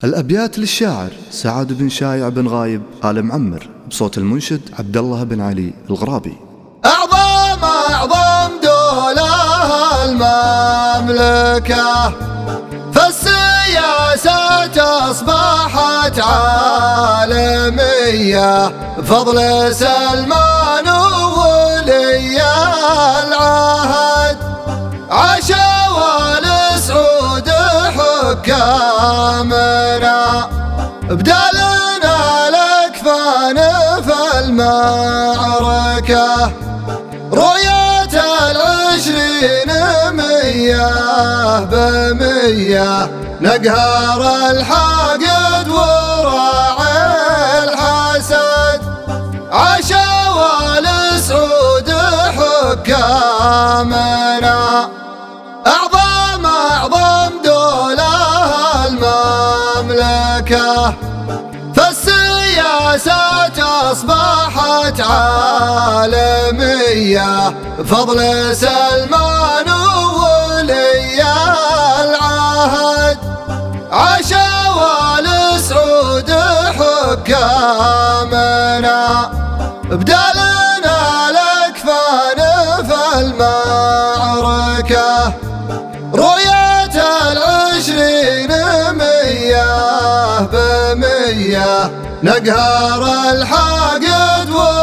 الأبيات للشاعر سعد بن شايع بن غايب آل معمر بصوت المنشد عبد الله بن علي الغرابي. أعظم دولة المملكة، فالسياسة أصبحت عالمية، فضل سلمان وولي العهد، عاشا والسعود حكامنا، بدالنا الأكفان في المعركة، رؤية العشرين مية بمية، نقهر الحاقد وراعي الحسد، عاشا والسعود حكامنا. أعظم دولة المملكة، فالسياسة أصبحت عالمية، فضل سلمان وولي العهد، عاشا والسعود حكامنا، بدالنا الأكفان في المعركة، رؤية العشرين مية بمية، نقهر الحاقد